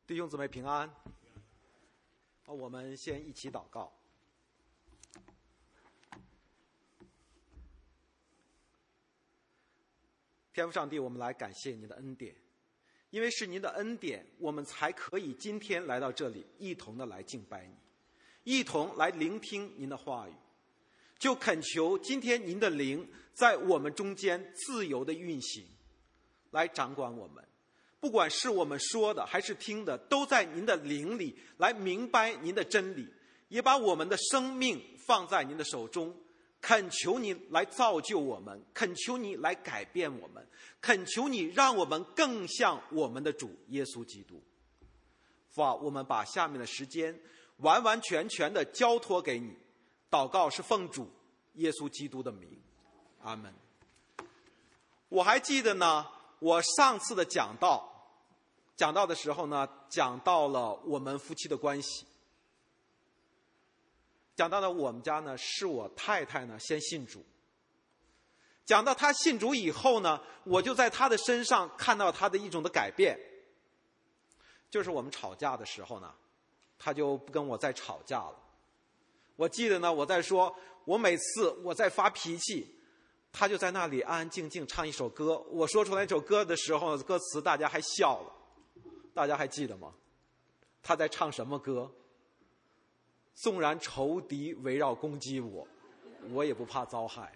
弟兄姊妹平安。我们先一起祷告。天父上帝，我们来感谢您的恩典，因为是您的恩典，我们才可以今天来到这里，一同的来敬拜你，一同来聆听您的话语。就恳求今天您的灵在我们中间自由的运行，来掌管我们。不管是我们说的还是听的，都在您的灵里来明白您的真理，也把我们的生命放在您的手中。恳求你来造就我们，恳求你来改变我们，恳求你让我们更像我们的主耶稣基督。父啊，我们把下面的时间完完全全的交托给你，祷告是奉主耶稣基督的名，阿们。我还记得呢，我上次的讲道的时候呢，讲到了我们夫妻的关系。讲到了我们家呢，是我太太呢先信主。讲到她信主以后呢，我就在她的身上看到她的一种的改变。就是我们吵架的时候呢，她就不跟我再吵架了。我记得呢，我在说，我每次我在发脾气，她就在那里安安静静唱一首歌。我说出来这首歌的时候，歌词大家还笑了。大家还记得吗？她在唱什么歌？纵然仇敌围绕攻击我，我也不怕遭害。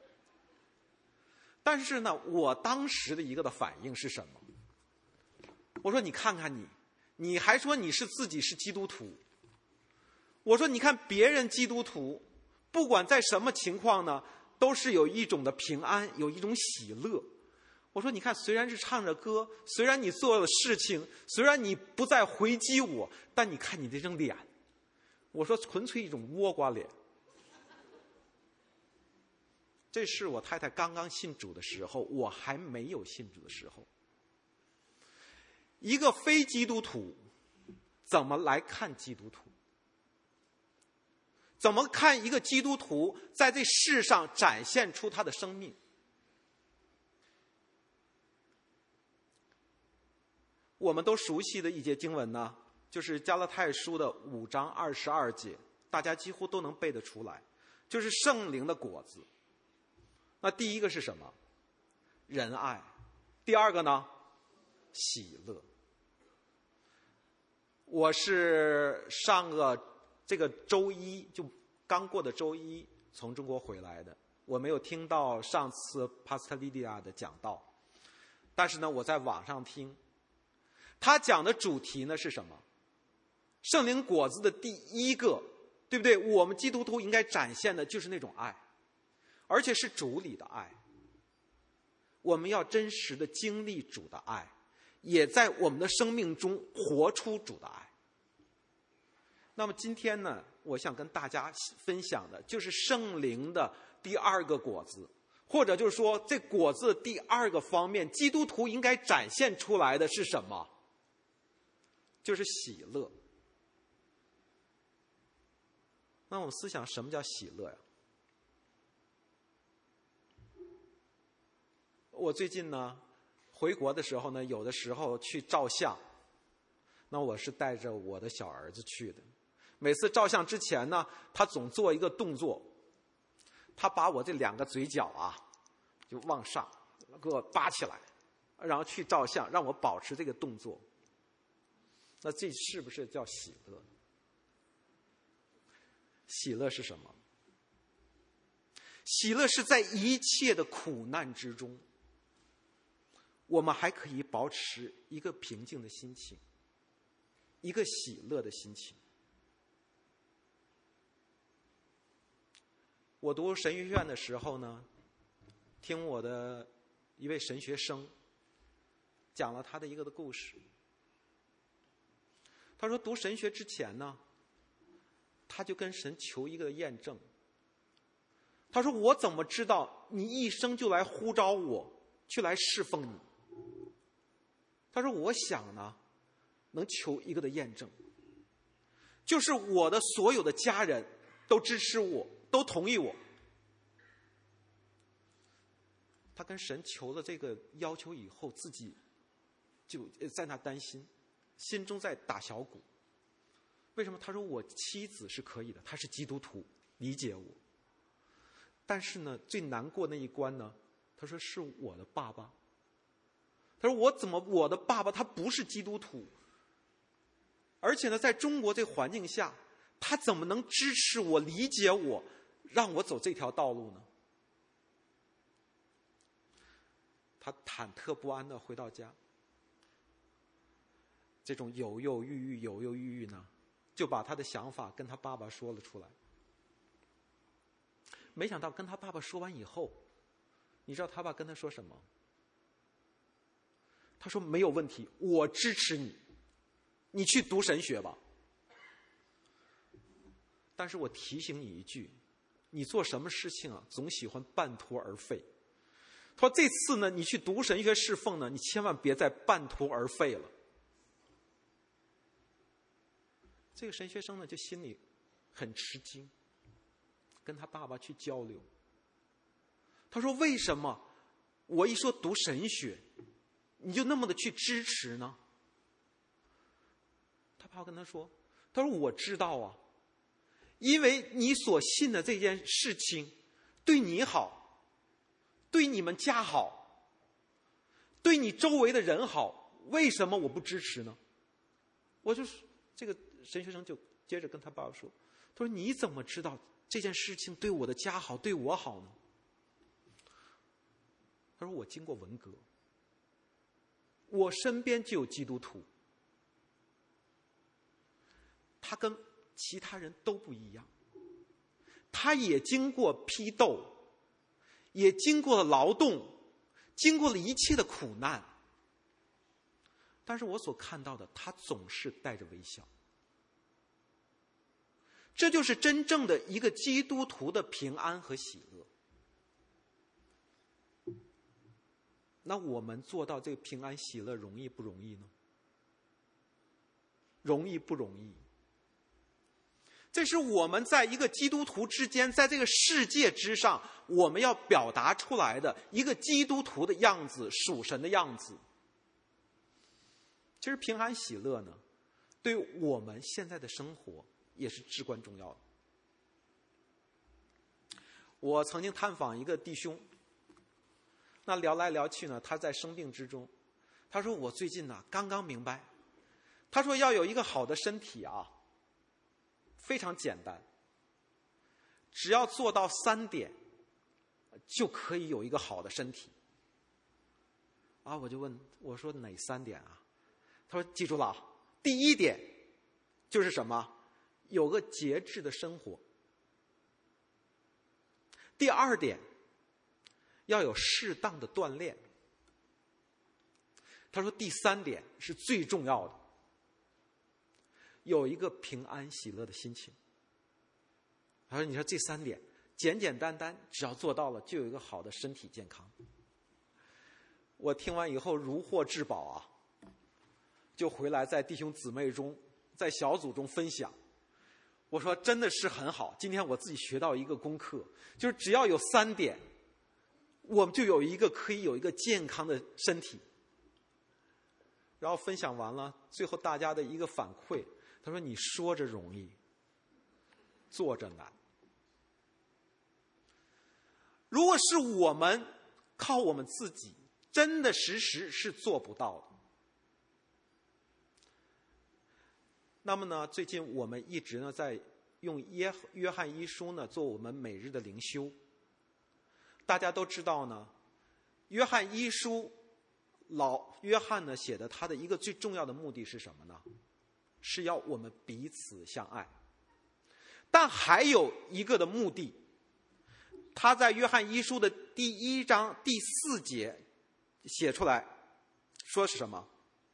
但是呢，我当时的一个的反应是什么？我说你看看你还说你是自己是基督徒。我说你看别人基督徒，不管在什么情况呢，都是有一种的平安，有一种喜乐。我说你看，虽然是唱着歌，虽然你做了事情，虽然你不再回击我，但你看你这张脸，我说纯粹一种倭瓜脸。这是我太太刚刚信主的时候，我还没有信主的时候。一个非基督徒怎么来看基督徒？怎么看一个基督徒在这世上展现出他的生命？我们都熟悉的一节经文呢，就是加拉太书的5章22节，大家几乎都能背得出来，就是圣灵的果子。那第一个是什么？仁爱。第二个呢？喜乐。我是上个这个周一，就刚过的周一从中国回来的，我没有听到上次帕斯特利利亚的讲道，但是呢，我在网上听。他讲的主题呢是什么？圣灵果子的第一个，对不对？我们基督徒应该展现的就是那种爱，而且是主里的爱。我们要真实的经历主的爱，也在我们的生命中活出主的爱。那么今天呢，我想跟大家分享的就是圣灵的第二个果子，或者就是说这果子的第二个方面，基督徒应该展现出来的是什么？就是喜乐。那我们思想什么叫喜乐呀？我最近呢回国的时候呢，有的时候去照相，那我是带着我的小儿子去的。每次照相之前呢，他总做一个动作，他把我这2个嘴角啊就往上给我扒起来，然后去照相，让我保持这个动作。那这是不是叫喜乐？喜乐是什么？喜乐是在一切的苦难之中，我们还可以保持一个平静的心情，一个喜乐的心情。我读神学院的时候呢，听我的一位神学生讲了他的一个的故事。他说读神学之前呢，他就跟神求一个验证。他说我怎么知道你一生就来呼召我去来侍奉你？他说我想呢能求一个的验证，就是我的所有的家人都支持我，都同意我。他跟神求了这个要求以后，自己就在那担心， 心中在打小鼓。为什么？他说我妻子是可以的，她是基督徒，理解我。但是呢，最难过那一关呢，他说是我的爸爸。他说我的爸爸他不是基督徒，而且呢，在中国这个环境下，他怎么能支持我、理解我，让我走这条道路呢？他忐忑不安地回到家，这种犹犹豫豫呢，就把他的想法跟他爸爸说了出来。没想到跟他爸爸说完以后，你知道他爸跟他说什么？他说没有问题，我支持你，你去读神学吧。但是我提醒你一句，你做什么事情啊，总喜欢半途而废。他说这次呢，你去读神学侍奉呢，你千万别再半途而废了。这个神学生呢，就心里很吃惊，跟他爸爸去交流。他说为什么我一说读神学，你就那么的去支持呢？他爸爸跟他说，他说我知道啊，因为你所信的这件事情对你好，对你们家好，对你周围的人好，为什么我不支持呢？我就是这个神学生就接着跟他爸爸说，他说你怎么知道这件事情对我的家好，对我好呢？他说我经过文革，我身边就有基督徒，他跟其他人都不一样，他也经过批斗，也经过了劳动，经过了一切的苦难，但是我所看到的，他总是带着微笑。这就是真正的一个基督徒的平安和喜乐。那我们做到这个平安喜乐容易不容易呢？容易不容易？这是我们在一个基督徒之间，在这个世界之上，我们要表达出来的一个基督徒的样子，属神的样子。其实平安喜乐呢，对我们现在的生活也是至关重要的。我曾经探访一个弟兄，那聊来聊去呢，他在生病之中，他说我最近呢刚刚明白，他说要有一个好的身体啊，非常简单，只要做到3点，就可以有一个好的身体。啊，我就问，我说哪3点啊？他说记住了啊，第1点就是什么？有个节制的生活。第2点，要有适当的锻炼。他说第3点是最重要的，有一个平安喜乐的心情。他说你说这3点简简单单，只要做到了，就有一个好的身体健康。我听完以后如获至宝啊，就回来在弟兄姊妹中，在小组中分享。我说真的是很好，今天我自己学到一个功课，就是只要有3点，我们就可以有一个健康的身体。然后分享完了，最后大家的一个反馈，他说你说着容易，做着难。如果是我们靠我们自己，真的实是做不到的。那么呢，最近我们一直呢在用约翰一书呢做我们每日的灵修。大家都知道呢，约翰一书老约翰呢写的他的一个最重要的目的是什么呢？是要我们彼此相爱。但还有一个的目的，他在约翰一书的第1章第4节写出来，说是什么？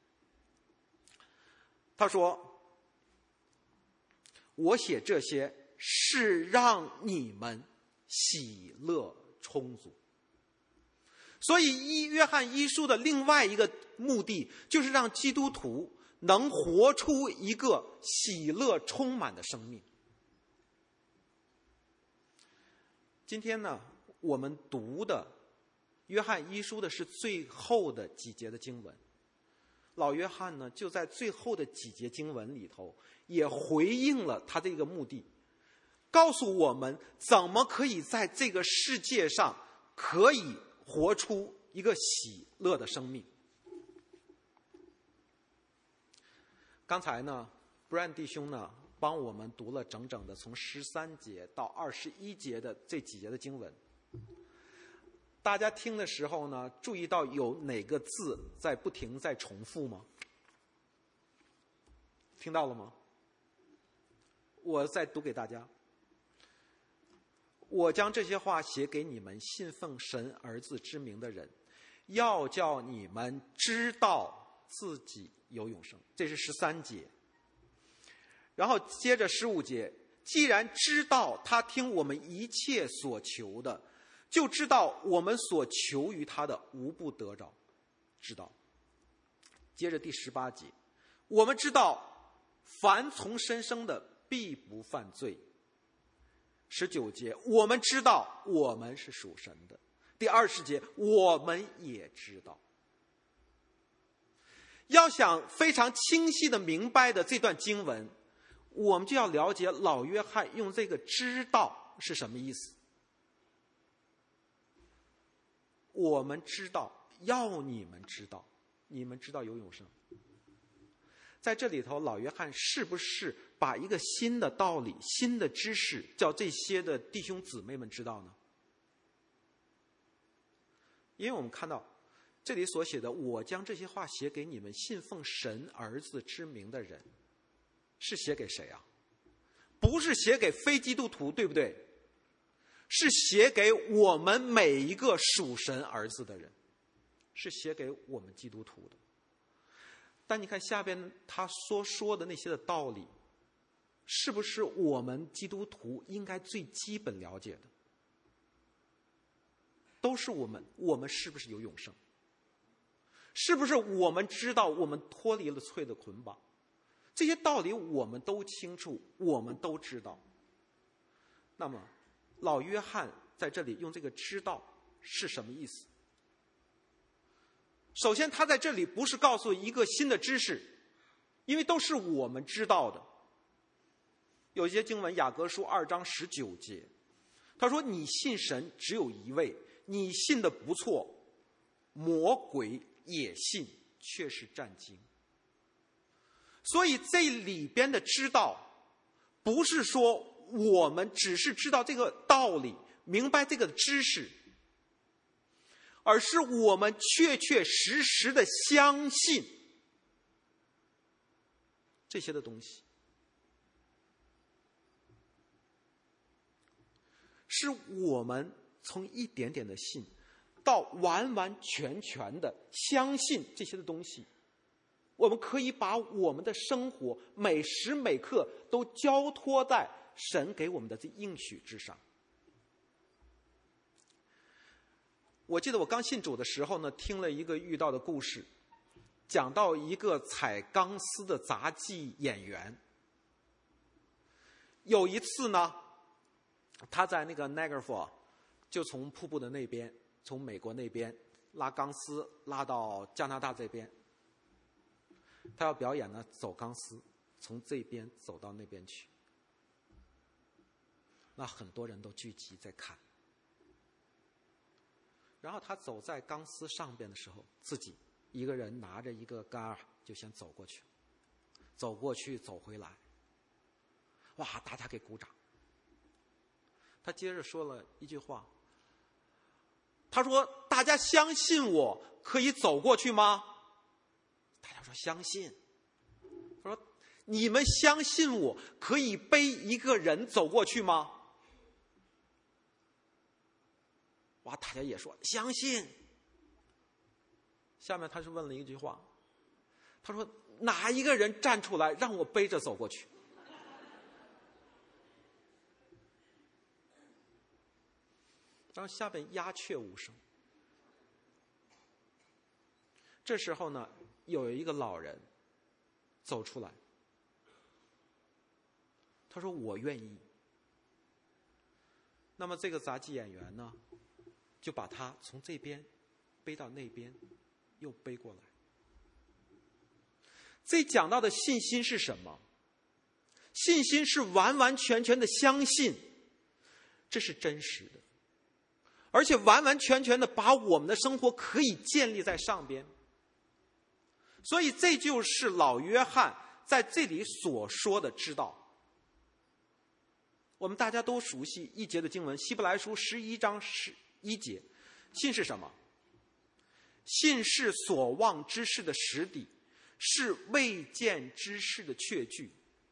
他说我写这些是让你们喜乐充足。所以约翰一书的另外一个目的，就是让基督徒能活出一个喜乐充满的生命。今天呢，我们读的约翰一书的是最后的几节的经文。 老约翰呢，就在最后的几节经文里头，也回应了他这个目的，告诉我们怎么可以在这个世界上可以活出一个喜乐的生命。刚才呢，Brian 弟兄呢帮我们读了整整的从13节到21节的这几节的经文。大家听的时候呢，注意到有哪个字在不停在重复吗？听到了吗？我再读给大家。我将这些话写给你们信奉神儿子之名的人，要叫你们知道自己有永生。这是13节。然后接着15节，既然知道他听我们一切所求的，就知道我们所求于他的无不得着，知道。接着第18节，我们知道凡从神生的必不犯罪。19节，我们知道我们是属神的。第20节，我们也知道。要想非常清晰的明白的这段经文，我们就要了解老约翰用这个知道是什么意思。我们知道，要你们知道，你们知道有永生。在这里头，老约翰是不是把一个新的道理、新的知识叫这些的弟兄姊妹们知道呢？因为我们看到这里所写的，我将这些话写给你们信奉神儿子之名的人，是写给谁啊？不是写给非基督徒，对不对？是写给我们每一个属神儿子的人，是写给我们基督徒的。但你看下边他所说的那些的道理，是不是我们基督徒应该最基本了解的？都是我们是不是有永生？是不是我们知道我们脱离了罪的捆绑？这些道理我们都清楚，我们都知道。那么老约翰在这里用这个知道是什么意思？首先他在这里不是告诉一个新的知识，因为都是我们知道的。有一些经文，雅各书2章19节，他说你信神只有一位，你信的不错，魔鬼也信，却是战惊。所以这里边的知道不是说我们只是知道这个道理，明白这个知识，而是我们确确实实的相信这些的东西，是我们从一点点的信到完完全全的相信这些的东西。我们可以把我们的生活每时每刻都交托在神给我们的这应许之上。我记得我刚信主的时候呢，听了一个遇到的故事，讲到一个踩钢丝的杂技演员。有一次呢，他在那个 Niagara Falls， 就从瀑布的那边，从美国那边拉钢丝拉到加拿大这边。他要表演呢，走钢丝，从这边走到那边去。那很多人都聚集在看。然后他走在钢丝上边的时候，自己一个人拿着一个杆儿就先走过去，走过去走回来，哇，大家给鼓掌。他接着说了一句话，他说大家相信我可以走过去吗？大家说相信。他说你们相信我可以背一个人走过去吗？哇，大家也说相信。下面他是问了一句话，他说哪一个人站出来让我背着走过去？然后下边鸦雀无声。这时候呢，有一个老人走出来，他说我愿意。那么这个杂技演员呢，就把他从这边背到那边，又背过来。 这讲到的信心是什么？信心是完完全全的相信这是真实的，而且完完全全的把我们的生活可以建立在上边。所以这就是老约翰在这里所说的知道。我们大家都熟悉一节的经文，希伯来书11章11节，信是什么？信是所望之事的实底，是未见之事的确据。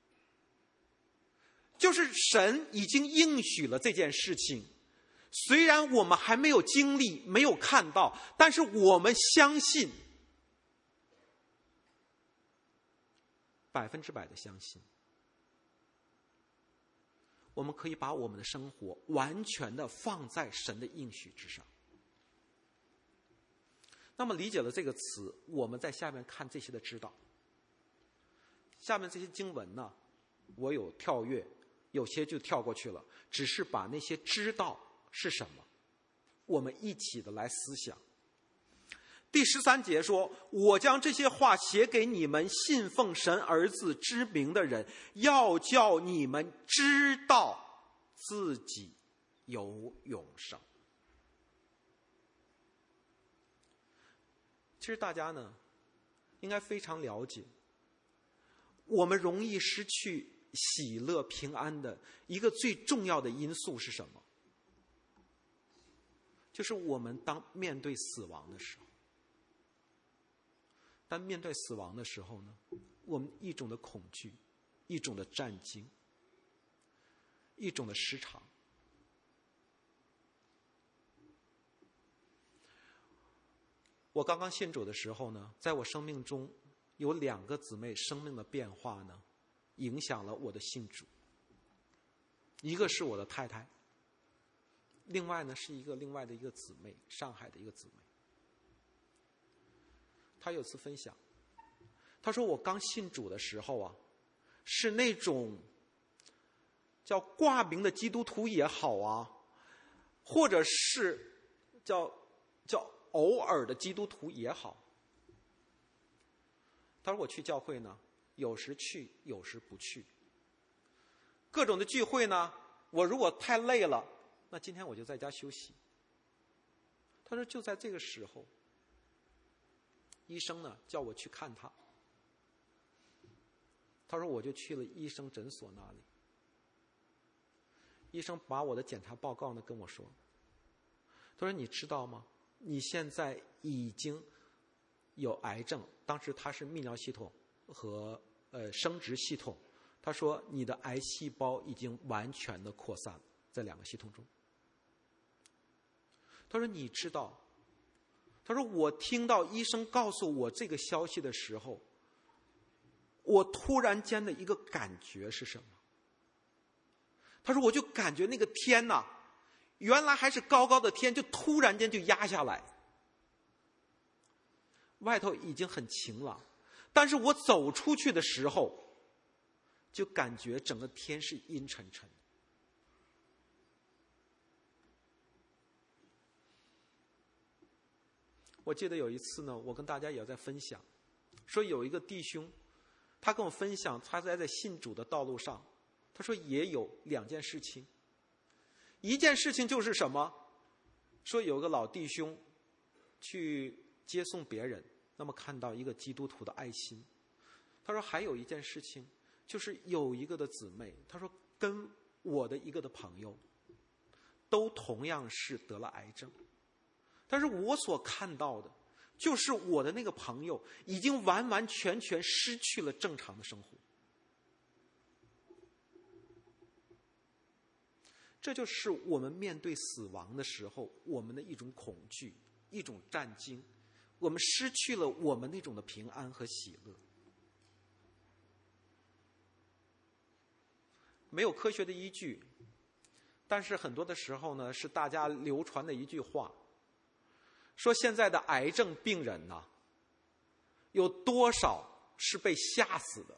就是神已经应许了这件事情，虽然我们还没有经历，没有看到，但是我们相信，100%的相信。我们可以把我们的生活完全的放在神的应许之上。那么理解了这个词，我们在下面看这些的知道。下面这些经文呢，我有跳跃，有些就跳过去了，只是把那些知道是什么，我们一起的来思想。第13节说，我将这些话写给你们信奉神儿子之名的人，要叫你们知道自己有永生。其实大家呢应该非常了解，我们容易失去喜乐平安的一个最重要的因素是什么？就是我们当面对死亡的时候。但面对死亡的时候呢，我们一种的恐惧，一种的战惊，一种的失常。我刚刚信主的时候呢，在我生命中有2个姊妹生命的变化呢，影响了我的信主。一个是我的太太，另外呢是另外的一个姊妹，上海的一个姊妹。他有次分享，他说我刚信主的时候啊，是那种叫挂名的基督徒也好啊，或者是叫偶尔的基督徒也好。他说我去教会呢，有时去，有时不去。各种的聚会呢，我如果太累了，那今天我就在家休息。他说就在这个时候，医生呢叫我去看他。他说我就去了医生诊所那里。医生把我的检查报告呢跟我说，他说你知道吗？你现在已经有癌症，当时他是泌尿系统和生殖系统。他说你的癌细胞已经完全的扩散在2个系统中。他说你知道，他说我听到医生告诉我这个消息的时候，我突然间的一个感觉是什么？他说我就感觉那个天呐，原来还是高高的天，就突然间就压下来。外头已经很晴朗，但是我走出去的时候，就感觉整个天是阴沉沉。我记得有一次呢，我跟大家也在分享，说有一个弟兄，他跟我分享他在信主的道路上，他说也有2件事情。一件事情就是什么？说有个老弟兄去接送别人，那么看到一个基督徒的爱心。他说还有一件事情，就是有一个的姊妹，他说跟我的一个的朋友都同样是得了癌症。但是我所看到的就是我的那个朋友已经完完全全失去了正常的生活。这就是我们面对死亡的时候，我们的一种恐惧，一种战惊，我们失去了我们那种的平安和喜乐。没有科学的依据，但是很多的时候呢，是大家流传的一句话，说现在的癌症病人呢，有多少是被吓死的？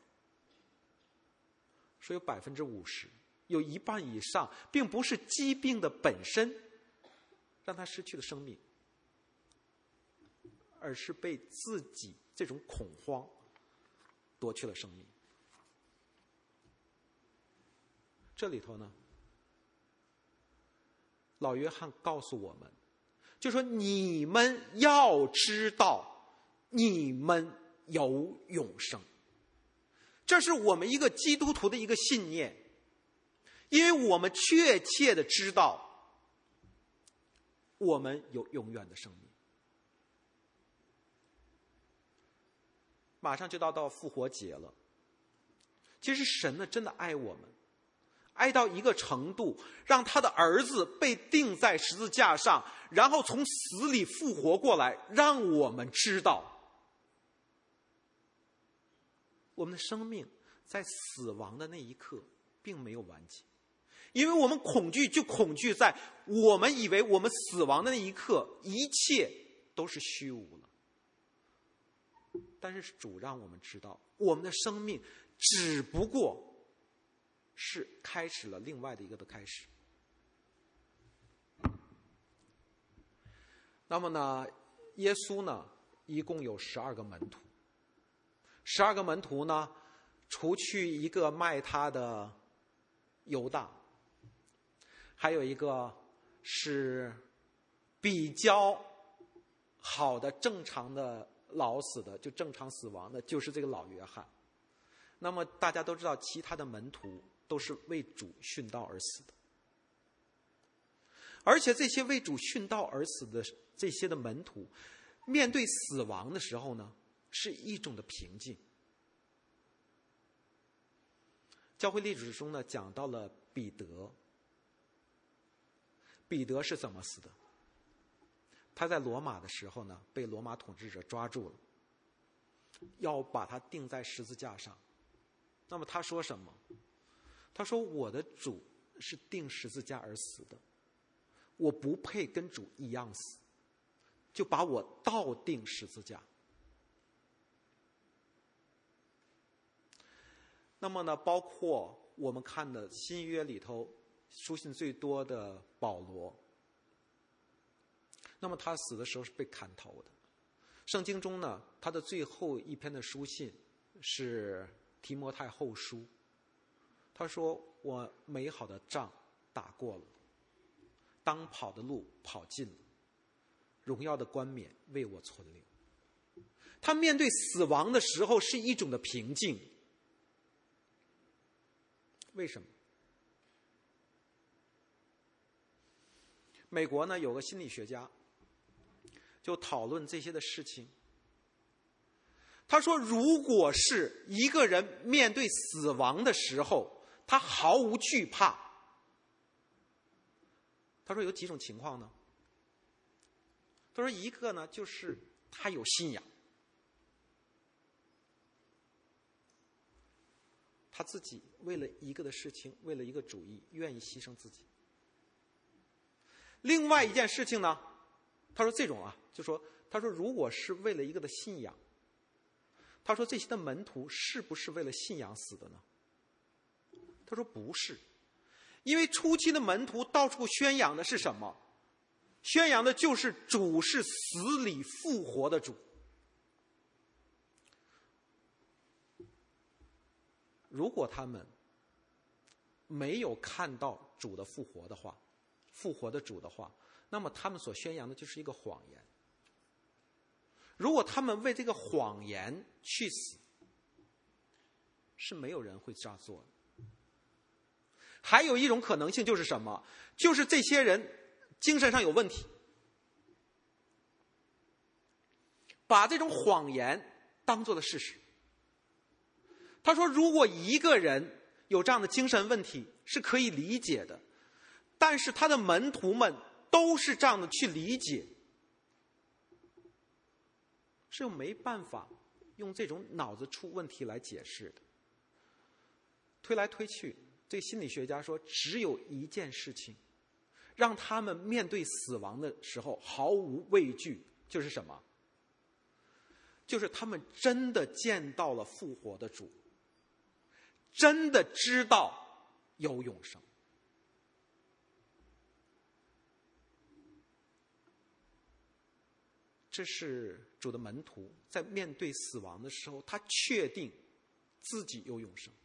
说有50%，有1半以上，并不是疾病的本身让他失去了生命，而是被自己这种恐慌夺去了生命。这里头呢，老约翰告诉我们，就说你们要知道你们有永生。这是我们一个基督徒的一个信念，因为我们确切的知道我们有永远的生命。马上就到复活节了，其实神呢真的爱我们，爱到一个程度，让他的儿子被钉在十字架上，然后从死里复活过来，让我们知道我们的生命在死亡的那一刻并没有完结。因为我们恐惧就恐惧在我们以为我们死亡的那一刻一切都是虚无了。但是主让我们知道，我们的生命只不过是开始了另外的一个的开始。那么呢，耶稣呢一共有12个门徒，12个门徒呢，除去一个卖他的犹大，还有一个是比较好的正常的老死的，就正常死亡的，就是这个老约翰。那么大家都知道，其他的门徒都是为主殉道而死的。而且这些为主殉道而死的这些的门徒，面对死亡的时候呢，是一种的平静。教会历史中呢，讲到了彼得。彼得是怎么死的？他在罗马的时候呢，被罗马统治者抓住了，要把他钉在十字架上。那么他说什么？他说：“我的主是钉十字架而死的，我不配跟主一样死，就把我倒钉十字架。”那么呢，包括我们看的新约里头书信最多的保罗，那么他死的时候是被砍头的。圣经中呢，他的最后一篇的书信是提摩太后书，他说：“我美好的仗打过了，当跑的路跑尽了，荣耀的冠冕为我存留。”他面对死亡的时候是一种的平静。为什么？美国呢有个心理学家就讨论这些的事情。他说，如果是一个人面对死亡的时候，他毫无惧怕，他说有几种情况呢？他说一个呢，就是他有信仰，他自己为了一个的事情，为了一个主义，愿意牺牲自己。另外一件事情呢，他说这种就说他说如果是为了一个的信仰，他说这些的门徒是不是为了信仰死的呢？他说不是，因为初期的门徒到处宣扬的是什么？宣扬的就是主是死里复活的主。如果他们没有看到主的复活的话，复活的主的话，那么他们所宣扬的就是一个谎言。如果他们为这个谎言去死，是没有人会这样做的。还有一种可能性就是什么？就是这些人精神上有问题，把这种谎言当作了事实。他说，如果一个人有这样的精神问题是可以理解的，但是他的门徒们都是这样的去理解，是又没办法用这种脑子出问题来解释的。推来推去，这心理学家说，只有一件事情让他们面对死亡的时候毫无畏惧，就是什么？就是他们真的见到了复活的主，真的知道有永生。这是主的门徒在面对死亡的时候，他确定自己有永生。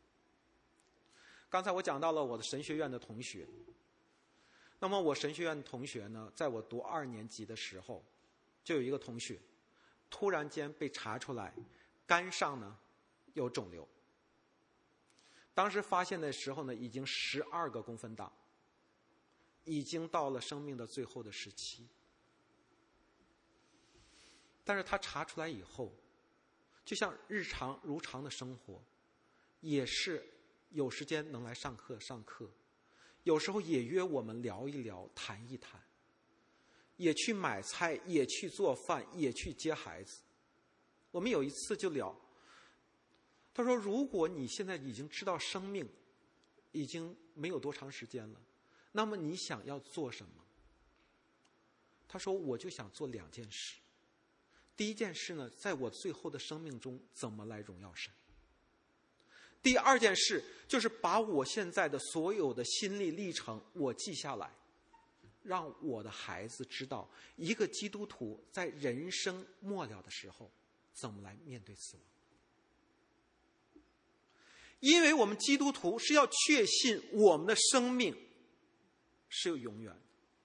刚才我讲到了我的神学院的同学，那么我神学院的同学呢，在我读2年级的时候，就有一个同学突然间被查出来肝上呢有肿瘤，当时发现的时候呢，已经12个公分大，已经到了生命的最后的时期。但是他查出来以后，就像日常如常的生活，也是有时间能来上课，有时候也约我们聊一聊，谈一谈，也去买菜，也去做饭，也去接孩子。我们有一次就聊，他说如果你现在已经知道生命已经没有多长时间了，那么你想要做什么？他说我就想做2件事。第一件事呢，在我最后的生命中怎么来荣耀神。第2件事就是把我现在的所有的心历历程我记下来，让我的孩子知道一个基督徒在人生末了的时候怎么来面对死亡。因为我们基督徒是要确信我们的生命是有永远的。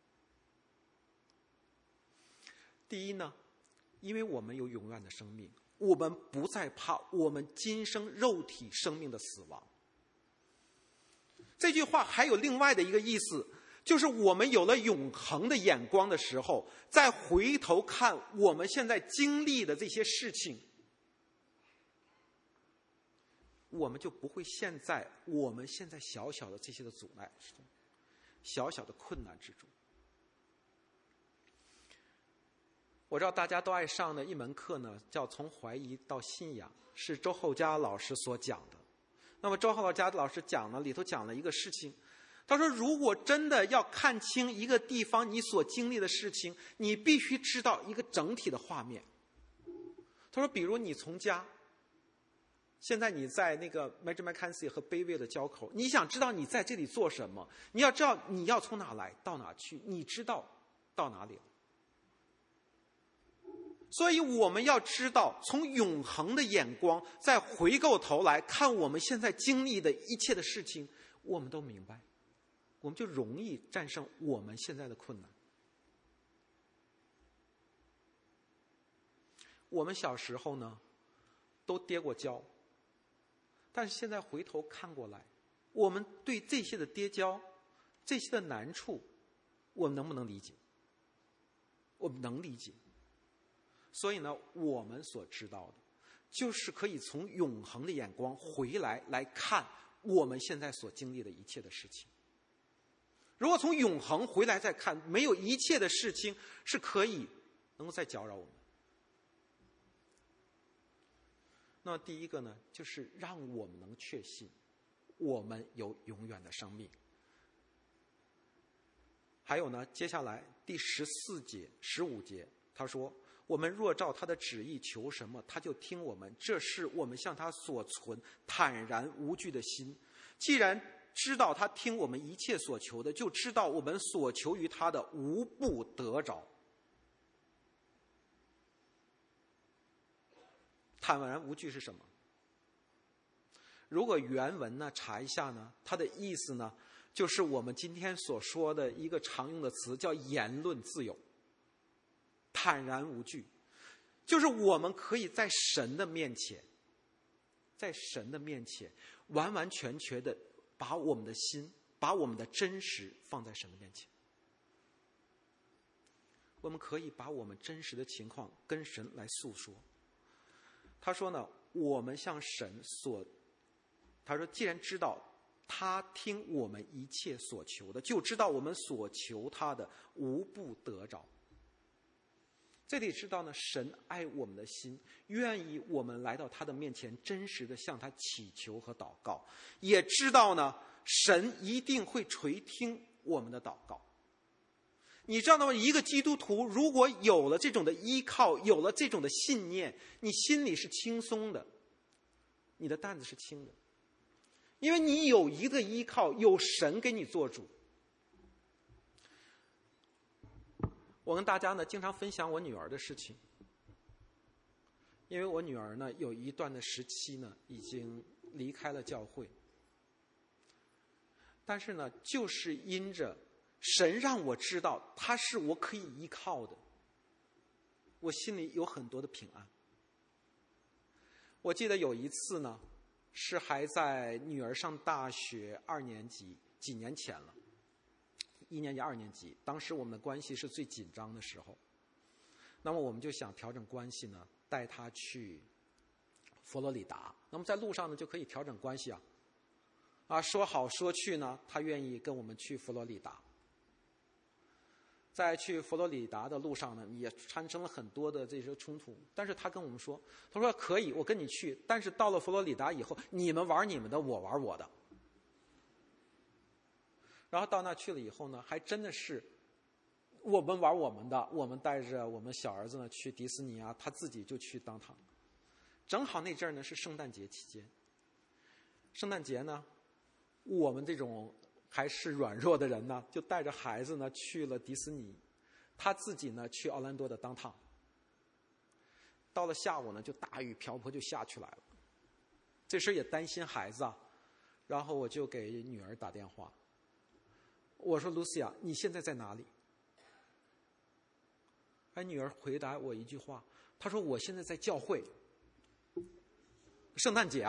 第一呢，因为我们有永远的生命，我们不再怕我们今生肉体生命的死亡。这句话还有另外的一个意思，就是我们有了永恒的眼光的时候，再回头看我们现在经历的这些事情，我们就不会我们现在小小的这些的阻碍之中，小小的困难之中。我知道大家都爱上的一门课呢，叫从怀疑到信仰，是周厚佳老师所讲的。那么周厚佳老师讲呢，里头讲了一个事情，他说如果真的要看清一个地方你所经历的事情，你必须知道一个整体的画面。他说比如你从家，现在你在那个 Major Mackenzie 和卑微的交口，你想知道你在这里做什么，你要知道你要从哪来到哪去，你知道到哪里了。所以我们要知道，从永恒的眼光再回过头来看我们现在经历的一切的事情，我们都明白，我们就容易战胜我们现在的困难。我们小时候呢都跌过跤，但是现在回头看过来，我们对这些的跌跤，这些的难处，我们能不能理解？我们能理解。所以呢，我们所知道的就是可以从永恒的眼光回来看我们现在所经历的一切的事情。如果从永恒回来再看，没有一切的事情是可以能够再搅扰我们。那第一个呢，就是让我们能确信我们有永远的生命。还有呢，接下来第14节、15节，他说我们若照他的旨意求什么，他就听我们，这是我们向他所存坦然无惧的心。既然知道他听我们一切所求的，就知道我们所求于他的无不得着。坦然无惧是什么？如果原文呢查一下呢，它的意思呢，就是我们今天所说的一个常用的词，叫言论自由。坦然无惧，就是我们可以在神的面前，完完全全的把我们的心，把我们的真实放在神的面前。我们可以把我们真实的情况跟神来诉说。他说呢，我们向神他说既然知道他听我们一切所求的，就知道我们所求他的无不得着。这里知道呢，神爱我们的心，愿意我们来到他的面前，真实的向他祈求和祷告，也知道呢，神一定会垂听我们的祷告。你知道吗？一个基督徒如果有了这种的依靠，有了这种的信念，你心里是轻松的，你的担子是轻的，因为你有一个依靠，有神给你做主。我跟大家呢经常分享我女儿的事情， 因为我女儿呢有一段的时期呢已经离开了教会，但是呢就是因着神让我知道她是我可以依靠的，我心里有很多的平安。我记得有一次呢，是还在女儿上大学2年级，几年前了，1年级2年级，当时我们的关系是最紧张的时候。那么我们就想调整关系呢，带她去佛罗里达。那么在路上呢就可以调整关系说好说去呢，她愿意跟我们去佛罗里达。在去佛罗里达的路上呢，也产生了很多的这些冲突。但是他跟我们说，他说可以，我跟你去，但是到了佛罗里达以后，你们玩你们的，我玩我的。然后到那去了以后呢，还真的是我们玩我们的，我们带着我们小儿子呢去迪士尼他自己就去当堂。正好那阵儿呢是圣诞节期间，圣诞节呢，我们这种还是软弱的人呢，就带着孩子呢去了迪士尼，他自己呢去奥兰多的当趟。到了下午呢，就大雨瓢泼就下去来了。这时也担心孩子然后我就给女儿打电话，我说 Lucia 你现在在哪里？女儿回答我一句话，她说我现在在教会。圣诞节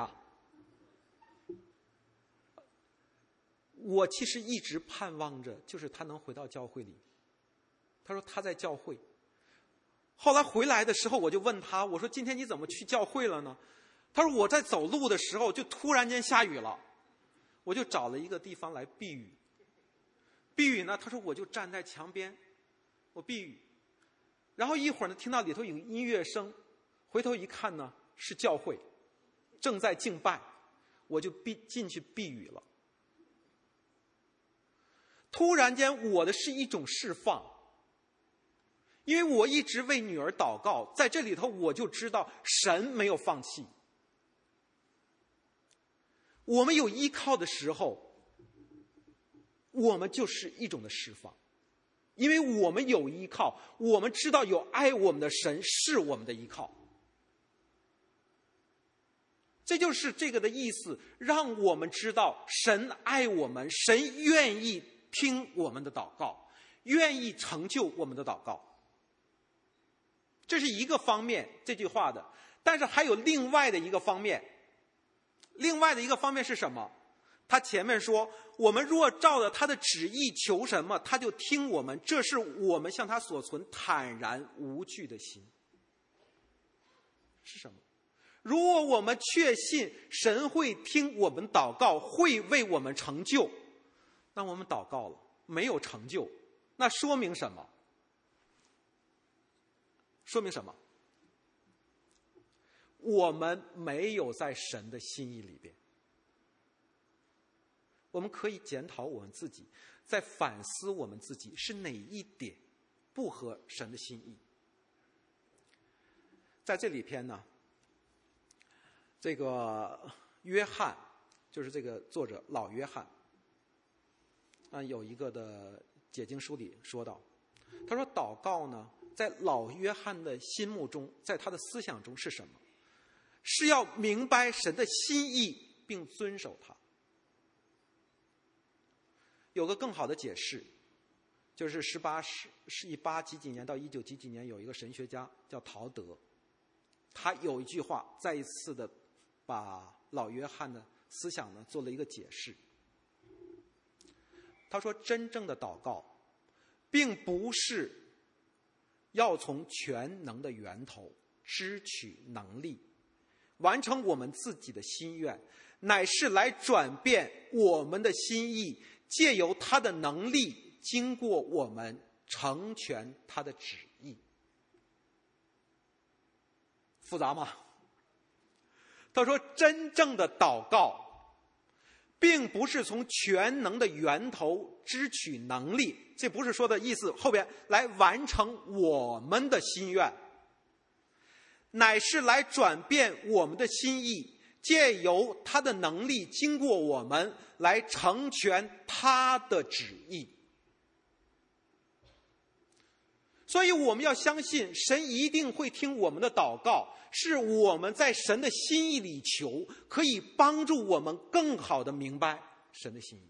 我其实一直盼望着，就是他能回到教会里。他说他在教会。后来回来的时候，我就问他，我说今天你怎么去教会了呢？他说我在走路的时候就突然间下雨了，我就找了一个地方来避雨。避雨呢，他说我就站在墙边，我避雨。然后一会儿呢，听到里头有音乐声，回头一看呢，是教会正在敬拜，我就进去避雨了。突然间我的是一种释放，因为我一直为女儿祷告，在这里头我就知道神没有放弃。我们有依靠的时候，我们就是一种的释放，因为我们有依靠，我们知道有爱我们的神是我们的依靠。这就是这个的意思，让我们知道神爱我们，神愿意听我们的祷告，愿意成就我们的祷告。这是一个方面，这句话的。但是还有另外的一个方面，另外的一个方面是什么？他前面说，我们若照着他的旨意求什么，他就听我们，这是我们向他所存坦然无惧的心。是什么？如果我们确信神会听我们祷告，会为我们成就，那我们祷告了没有成就，那说明什么？说明什么？我们没有在神的心意里边。我们可以检讨我们自己，在反思我们自己是哪一点不合神的心意。在这里边呢，这个约翰，就是这个作者老约翰有一个的解经书里说到，他说祷告呢，在老约翰的心目中，在他的思想中是什么？是要明白神的心意并遵守它。有个更好的解释，就是18几几年到19几几年，有一个神学家叫陶德，他有一句话再一次的把老约翰的思想呢做了一个解释。他说真正的祷告并不是要从全能的源头支取能力完成我们自己的心愿，乃是来转变我们的心意，借由他的能力经过我们成全他的旨意。复杂吗？他说真正的祷告并不是从全能的源头支取能力，这不是说的意思，后边来完成我们的心愿，乃是来转变我们的心意，借由他的能力经过我们来成全他的旨意。 所以我们要相信神一定会听我们的祷告，是我们在神的心意里求，可以帮助我们更好的明白神的心意。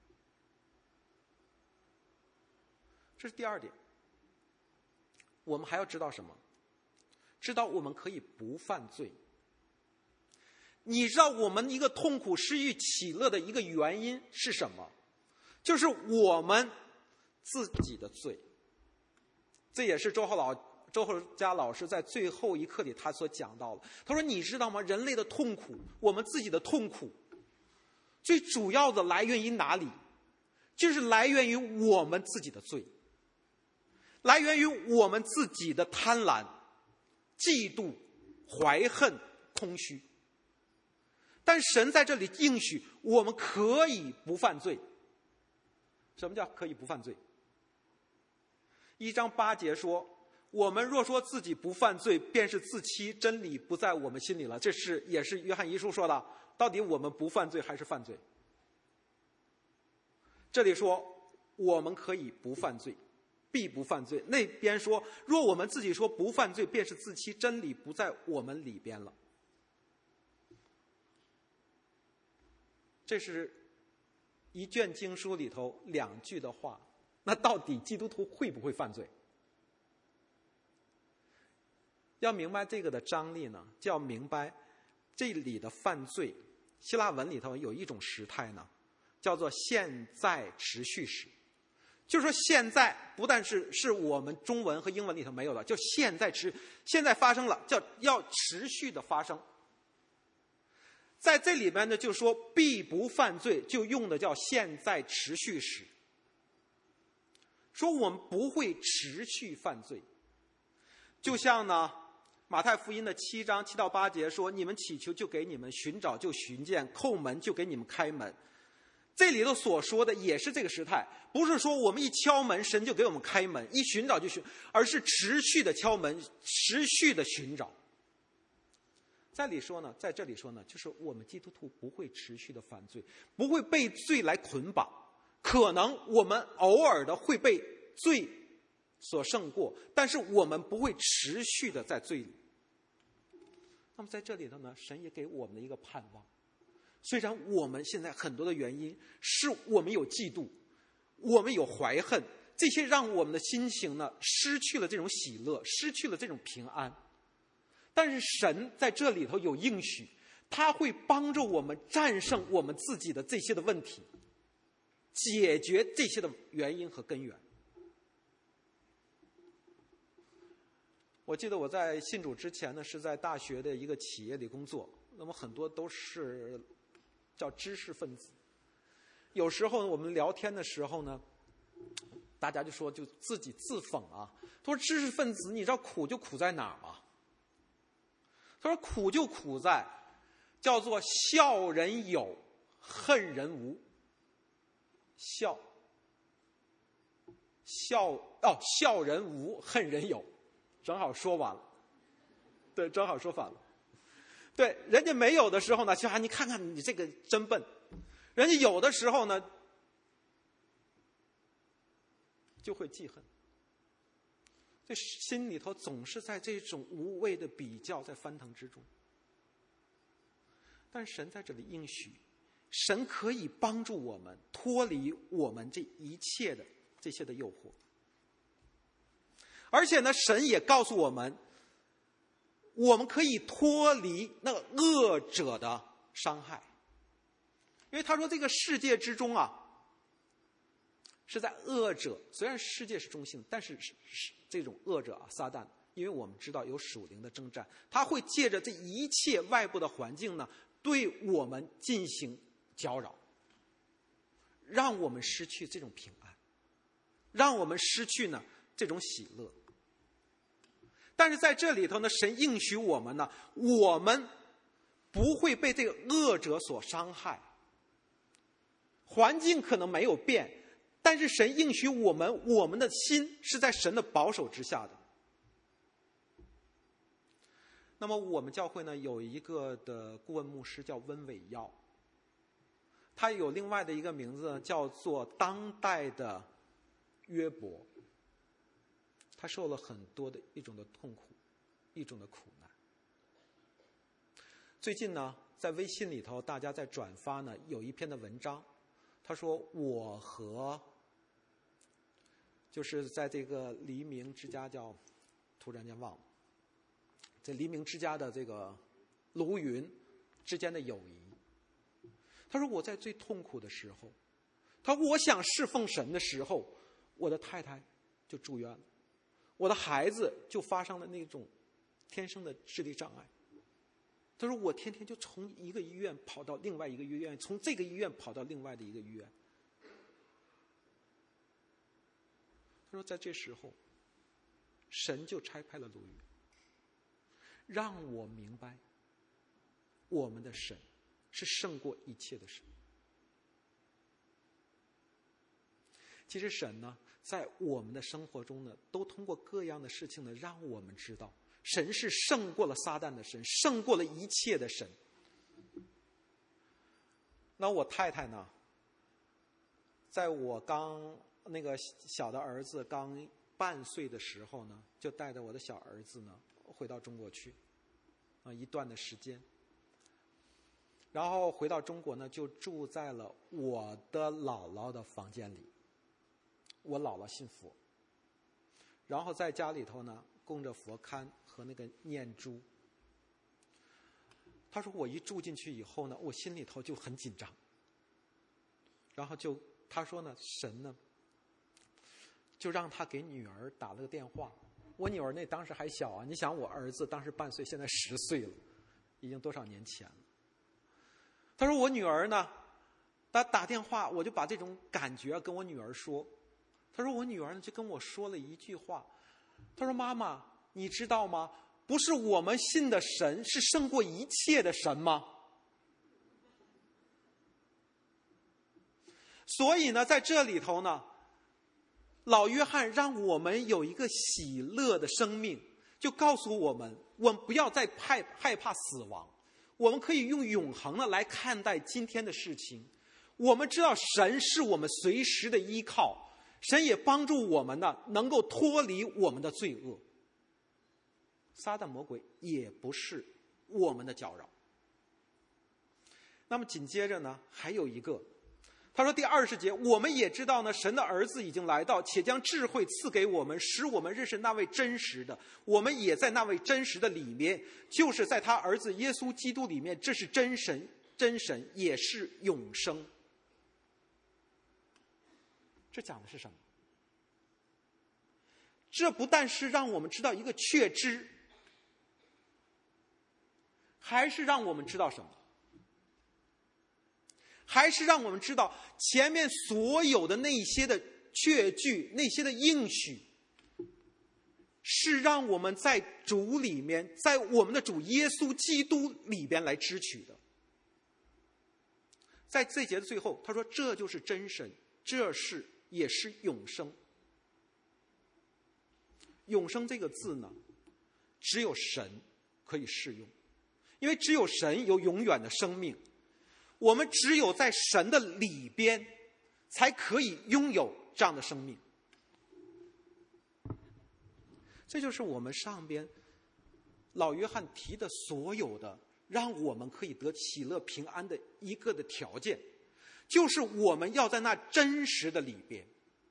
这是第二点。我们还要知道什么？知道我们可以不犯罪。你知道我们一个痛苦失去喜乐的一个原因是什么？就是我们自己的罪。这也是周厚佳老师在最后一课里他所讲到的。他说你知道吗？人类的痛苦，我们自己的痛苦，最主要的来源于哪里？就是来源于我们自己的罪，来源于我们自己的贪婪、嫉妒、怀恨、空虚。但神在这里应许我们可以不犯罪。什么叫可以不犯罪？1章8节说，我们若说自己不犯罪，便是自欺，真理不在我们心里了。这也是约翰一书说的，到底我们不犯罪还是犯罪？这里说我们可以不犯罪，必不犯罪。那边说，若我们自己说不犯罪，便是自欺，真理不在我们里边了。这是一卷经书里头2句的话。那到底基督徒会不会犯罪？要明白这个的张力呢，就要明白这里的犯罪，希腊文里头有一种时态呢，叫做现在持续时。就是说现在不但是我们中文和英文里头没有的，就现在发生了，叫要持续的发生。在这里边呢，就说必不犯罪，就用的叫现在持续时。说我们不会持续犯罪，就像呢马太福音的7章7到8节说，你们祈求就给你们，寻找就寻见，叩门就给你们开门。这里头所说的也是这个时态，不是说我们一敲门神就给我们开门，一寻找就寻，而是持续的敲门，持续的寻找。在这里说呢，就是我们基督徒不会持续的犯罪，不会被罪来捆绑。可能我们偶尔的会被罪所胜过，但是我们不会持续的在罪里。那么在这里头呢，神也给我们的一个盼望。虽然我们现在很多的原因是我们有嫉妒，我们有怀恨，这些让我们的心情呢失去了这种喜乐，失去了这种平安。但是神在这里头有应许，他会帮助我们战胜我们自己的这些的问题，解决这些的原因和根源。我记得我在信主之前呢，是在大学的一个企业里工作，那么很多都是叫知识分子。有时候我们聊天的时候呢，大家就说就自己自讽啊，他说知识分子你知道苦就苦在哪儿吗？他说苦就苦在叫做笑人有，恨人无。笑人无，恨人有，正好说完了。对，正好说反了。对，人家没有的时候呢，你看看你这个真笨；人家有的时候呢，就会记恨。这心里头总是在这种无谓的比较在翻腾之中。但神在这里应许，神可以帮助我们脱离我们这一切的这些的诱惑。而且呢，神也告诉我们，我们可以脱离那个恶者的伤害。因为他说这个世界之中啊，是在恶者，虽然世界是中性，但是这种恶者啊，撒旦，因为我们知道有属灵的征战，他会借着这一切外部的环境呢，对我们进行搅扰，让我们失去这种平安，让我们失去呢这种喜乐。但是在这里头呢，神应许我们呢，我们不会被这个恶者所伤害。环境可能没有变，但是神应许我们的心是在神的保守之下的。那么我们教会呢，有一个的顾问牧师叫温伟耀，他有另外的一个名字叫做当代的约伯。 他受了很多的一种的痛苦，一种的苦难。最近呢，在微信里头，大家在转发呢有一篇的文章，他说我和就是在这个黎明之家突然间忘了，在黎明之家的这个卢云之间的友谊。他说我在最痛苦的时候，他说我想侍奉神的时候，我的太太就住院了，我的孩子就发生了那种天生的智力障碍。他说我天天就从一个医院跑到另外一个医院，从这个医院跑到另外的一个医院。他说在这时候，神就差派了卢云，让我明白我们的神是胜过一切的神。其实神呢，在我们的生活中呢，都通过各样的事情呢，让我们知道神是胜过了撒旦的神，胜过了一切的神。那我太太呢，在我那个小的儿子刚半岁的时候呢，就带着我的小儿子呢回到中国去一段的时间。然后回到中国呢，就住在了我的姥姥的房间里。我姥姥信佛，然后在家里头呢供着佛龛和那个念珠。他说我一住进去以后呢，我心里头就很紧张。然后他说呢，神呢就让他给女儿打了个电话。我女儿那当时还小啊，你想我儿子当时半岁，现在10岁了，已经多少年前了。他说我女儿呢，他打电话，我就把这种感觉跟我女儿说。他说我女儿呢就跟我说了一句话，他说妈妈，你知道吗？不是我们信的神是胜过一切的神吗？所以呢，在这里头呢，老约翰让我们有一个喜乐的生命，就告诉我们不要再害怕死亡，我们可以用永恒的来看待今天的事情。我们知道神是我们随时的依靠，神也帮助我们呢，能够脱离我们的罪恶。撒旦魔鬼也不是我们的搅扰。那么紧接着呢，还有一个，他说第20节，我们也知道呢，神的儿子已经来到，且将智慧赐给我们，使我们认识那位真实的。我们也在那位真实的里面，就是在他儿子耶稣基督里面，这是真神，也是永生。这讲的是什么？这不但是让我们知道一个确知，还是让我们知道什么？还是让我们知道前面所有的那些的确据，那些的应许，是让我们在主里面，在我们的主耶稣基督里边来支取的。在这节的最后，他说这就是真神，也是永生。永生这个字呢，只有神可以适用，因为只有神有永远的生命，我们只有在神的里边才可以拥有这样的生命。这就是我们上边老约翰提的所有的让我们可以得喜乐平安的一个的条件，就是我们要在那真实的里边。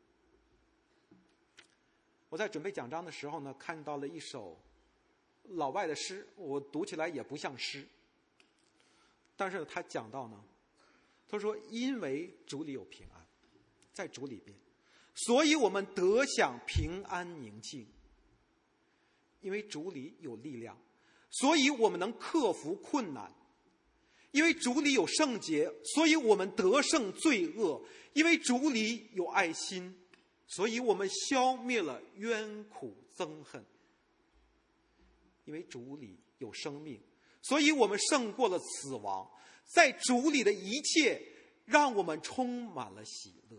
我在准备讲章的时候呢，看到了一首老外的诗，我读起来也不像诗，但是他讲到呢，他说因为主里有平安，在主里边，所以我们得享平安宁静。因为主里有力量，所以我们能克服困难。因为主里有圣洁，所以我们得胜罪恶。因为主里有爱心，所以我们消灭了冤苦憎恨。因为主里有生命，所以我们胜过了死亡。在主里的一切让我们充满了喜乐。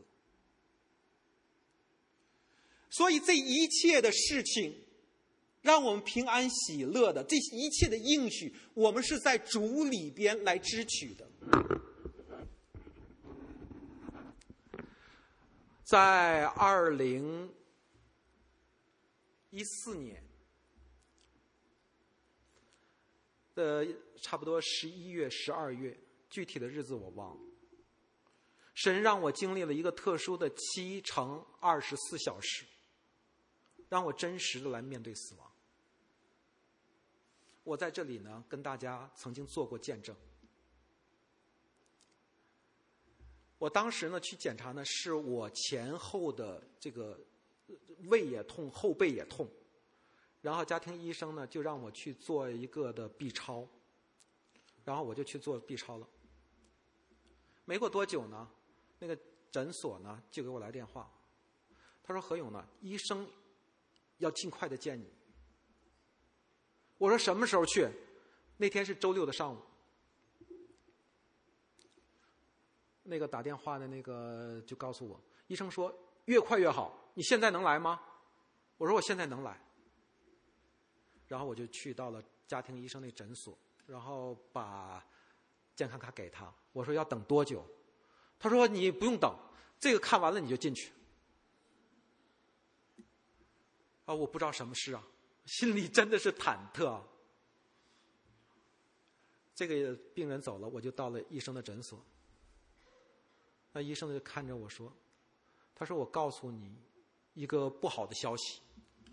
所以这一切的事情让我们平安喜乐的，这一切的应许，我们是在主里边来支取的。在20 14年差不多11月、12月，具体的日子我忘了。神让我经历了一个特殊的7×24小时，让我真实的来面对死亡。我在这里呢，跟大家曾经做过见证。我当时呢去检查呢，是我前后的这个胃也痛，后背也痛，然后家庭医生呢就让我去做一个的 B 超，然后我就去做 B 超了。没过多久呢，那个诊所呢就给我来电话，他说何勇呢，医生要尽快的见你。我说什么时候去？那天是周6的上午。那个打电话的那个就告诉我，医生说越快越好，你现在能来吗？我说我现在能来。然后我就去到了家庭医生那诊所，然后把健康卡给他，我说要等多久？他说你不用等，这个看完了你就进去。我不知道什么事啊，心里真的是忐忑啊。这个病人走了，我就到了医生的诊所。那医生就看着我说，他说我告诉你一个不好的消息。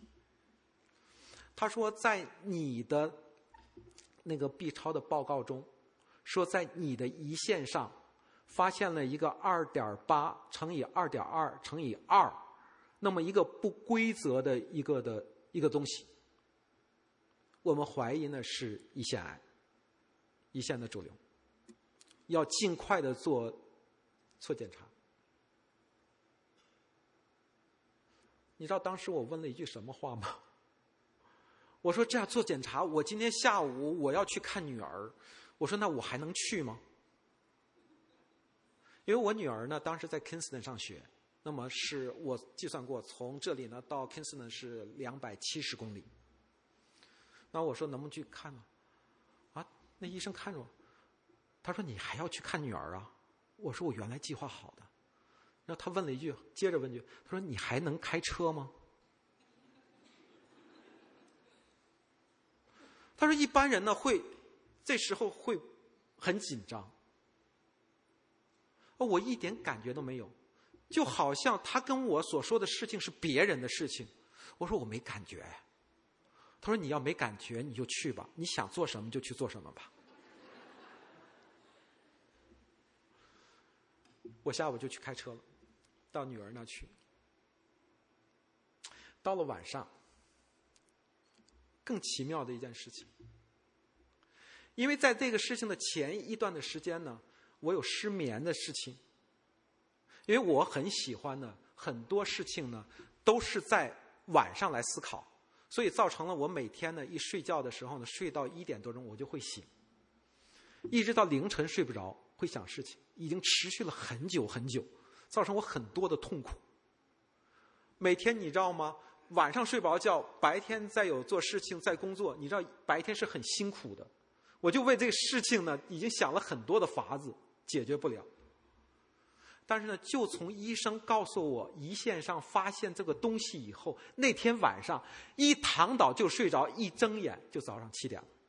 他说在你的那个 B 超的报告中，说在你的胰腺上发现了一个2.8乘以2.2乘以2，那么一个不规则的一个东西。我们怀疑呢是胰腺癌，胰腺的肿瘤，要尽快的做检查。你知道当时我问了一句什么话吗？我说这样做检查，我今天下午我要去看女儿，我说那我还能去吗？因为我女儿呢当时在 Kingston 上学，那么是我计算过，从这里呢到 Kingston 是270公里。那我说能不能去看呢？那医生看着我，他说你还要去看女儿啊？我说我原来计划好的。然后他问了一句，接着问句，他说你还能开车吗？他说一般人呢这时候会很紧张。我一点感觉都没有，就好像他跟我所说的事情是别人的事情。我说我没感觉。他说你要没感觉你就去吧，你想做什么就去做什么吧。我下午就去开车了，到女儿那去。到了晚上，更奇妙的一件事情，因为在这个事情的前一段的时间呢，我有失眠的事情。因为我很喜欢呢，很多事情呢都是在晚上来思考，所以造成了我每天呢一睡觉的时候呢，睡到1点多钟我就会醒，一直到凌晨睡不着，会想事情，已经持续了很久很久，造成我很多的痛苦。每天你知道吗？晚上睡不着觉，白天再有做事情，在工作，你知道白天是很辛苦的。我就为这个事情呢，已经想了很多的法子，解决不了。但是呢，就从医生告诉我胰腺上发现这个东西以后，那天晚上一躺倒就睡着，一睁眼就早上7点了。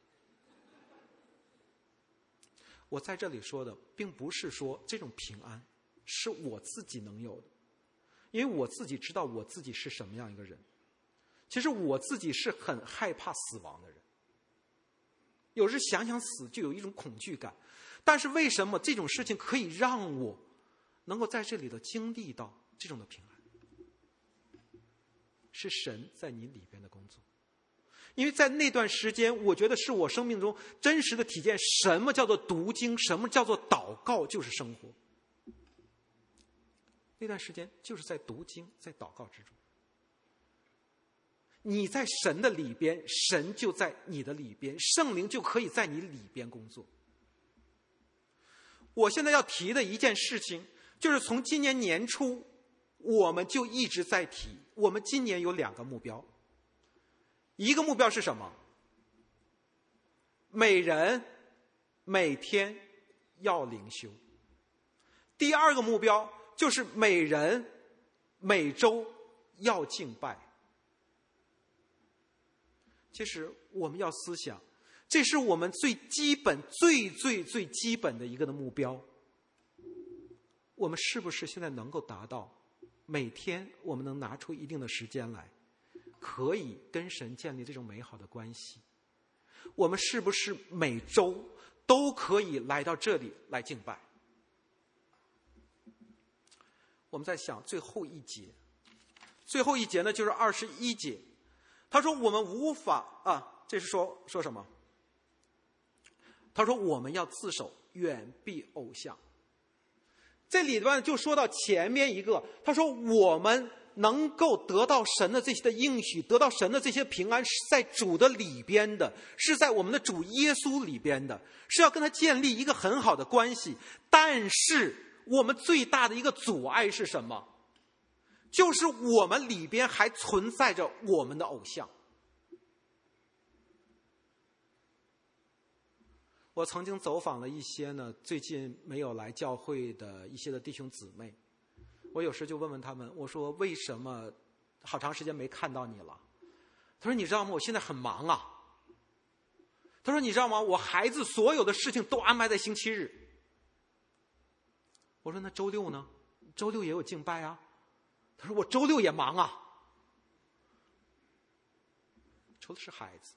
我在这里说的，并不是说这种平安是我自己能有的，因为我自己知道我自己是什么样一个人。其实我自己是很害怕死亡的人，有时想想死就有一种恐惧感。但是为什么这种事情可以让我能够在这里的经历到这种的平安？是神在你里边的工作。因为在那段时间，我觉得是我生命中真实的体验，什么叫做读经，什么叫做祷告，就是生活。那段时间就是在读经，在祷告之中。你在神的里边，神就在你的里边，圣灵就可以在你里边工作。我现在要提的一件事情，就是从今年年初，我们就一直在提，我们今年有2个目标。一个目标是什么？每人每天要灵修。第2个目标就是每人每周要敬拜。 其实我们要思想，这是我们最基本、最基本的一个的目标。我们是不是现在能够达到？每天我们能拿出一定的时间来，可以跟神建立这种美好的关系？我们是不是每周都可以来到这里来敬拜？我们在想最后一节呢，就是21节。他说我们无法这是说什么？他说我们要自守，远避偶像。这里边就说到前面一个，他说我们能够得到神的这些的应许，得到神的这些平安，是在主的里边的，是在我们的主耶稣里边的，是要跟他建立一个很好的关系。但是我们最大的一个阻碍是什么？就是我们里边还存在着我们的偶像。我曾经走访了一些呢，最近没有来教会的一些的弟兄姊妹，我有时就问问他们，我说为什么好长时间没看到你了？他说你知道吗？我现在很忙啊。他说你知道吗？我孩子所有的事情都安排在星期日。我说那周六呢？周六也有敬拜啊。他说我周六也忙啊。愁的是孩子。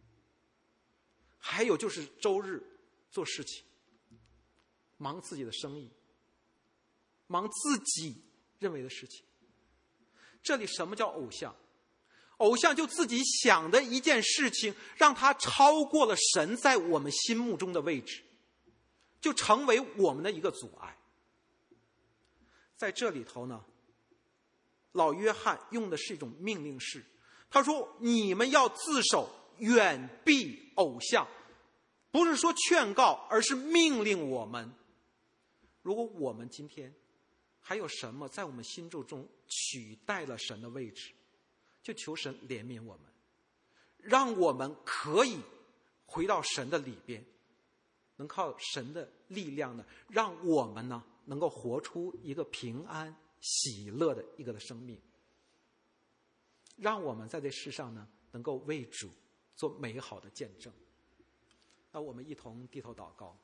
还有就是周日做事情，忙自己的生意，忙自己认为的事情。这里什么叫偶像？偶像就自己想的一件事情，让它超过了神在我们心目中的位置，就成为我们的一个阻碍。在这里头呢，老约翰用的是一种命令式，他说你们要自守，远避偶像。不是说劝告，而是命令我们。如果我们今天还有什么在我们心中取代了神的位置，就求神怜悯我们，让我们可以回到神的里边，能靠神的力量呢，让我们呢能够活出一个平安喜乐的一个的生命，让我们在这世上呢能够为主做美好的见证。那我们一同低头祷告。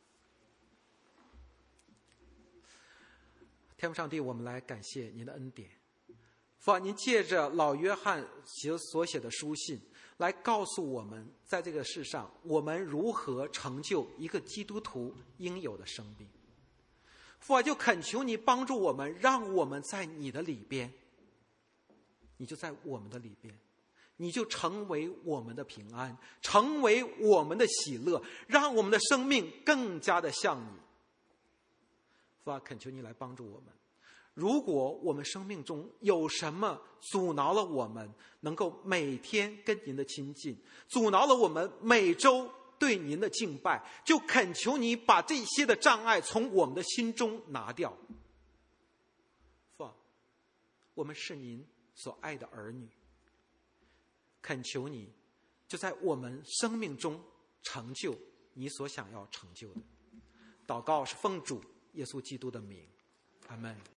天父上帝，我们来感谢您的恩典。父啊，您借着老约翰所写的书信来告诉我们，在这个世上我们如何成就一个基督徒应有的生命。父啊，就恳求你帮助我们，让我们在你的里边，你就在我们的里边，你就成为我们的平安，成为我们的喜乐，让我们的生命更加的像你。父啊，恳求你来帮助我们。如果我们生命中有什么阻挠了我们能够每天跟您的亲近，阻挠了我们每周对您的敬拜，就恳求你把这些的障碍从我们的心中拿掉。父啊，我们是您所爱的儿女，恳求你就在我们生命中成就你所想要成就的。祷告是奉主耶稣基督的名，阿们。